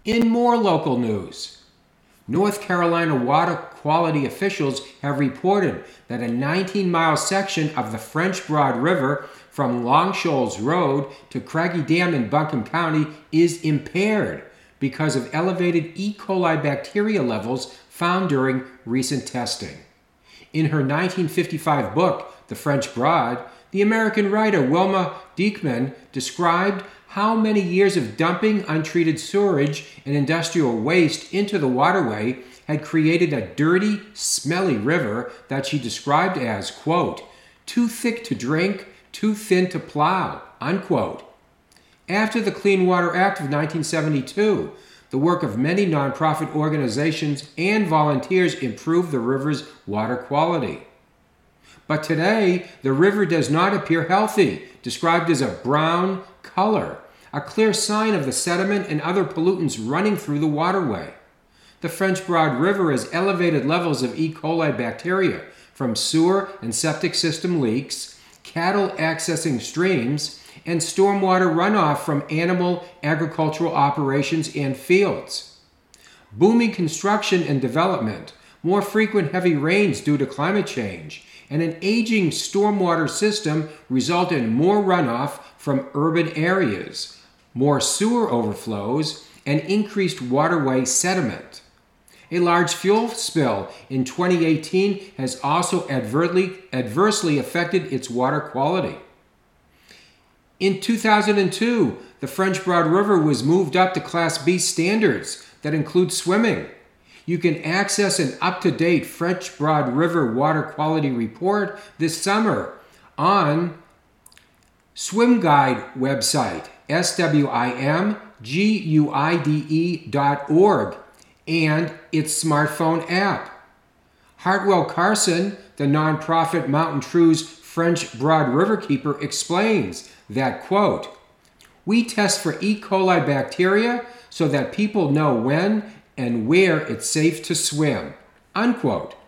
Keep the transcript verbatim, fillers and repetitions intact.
In more local news, North Carolina water quality officials have reported that a nineteen-mile section of the French Broad River from Long Shoals Road to Craggy Dam in Buncombe County is impaired because of elevated E. coli bacteria levels found during recent testing. In her nineteen fifty-five book, The French Broad, the American writer Wilma Diekman described how many years of dumping untreated sewage and industrial waste into the waterway had created a dirty, smelly river that she described as, quote, too thick to drink, too thin to plow, unquote. After the Clean Water Act of nineteen seventy-two, the work of many nonprofit organizations and volunteers improved the river's water quality. But today, the river does not appear healthy, described as a brown color, a clear sign of the sediment and other pollutants running through the waterway. The French Broad River has elevated levels of E. coli bacteria from sewer and septic system leaks, cattle accessing streams, and stormwater runoff from animal agricultural operations and fields. Booming construction and development, more frequent heavy rains due to climate change, and an aging stormwater system result in more runoff from urban areas, more sewer overflows, and increased waterway sediment. A large fuel spill in twenty eighteen has also adversely, adversely affected its water quality. In two thousand two, the French Broad River was moved up to Class B standards that include swimming. You can access an up-to-date French Broad River water quality report this summer on Swim Guide website, S W I M G U I D E dot org, and its smartphone app. Hartwell Carson, the nonprofit Mountain True's French Broad Riverkeeper, explains that, quote, we test for E. coli bacteria so that people know when and where it's safe to swim, unquote.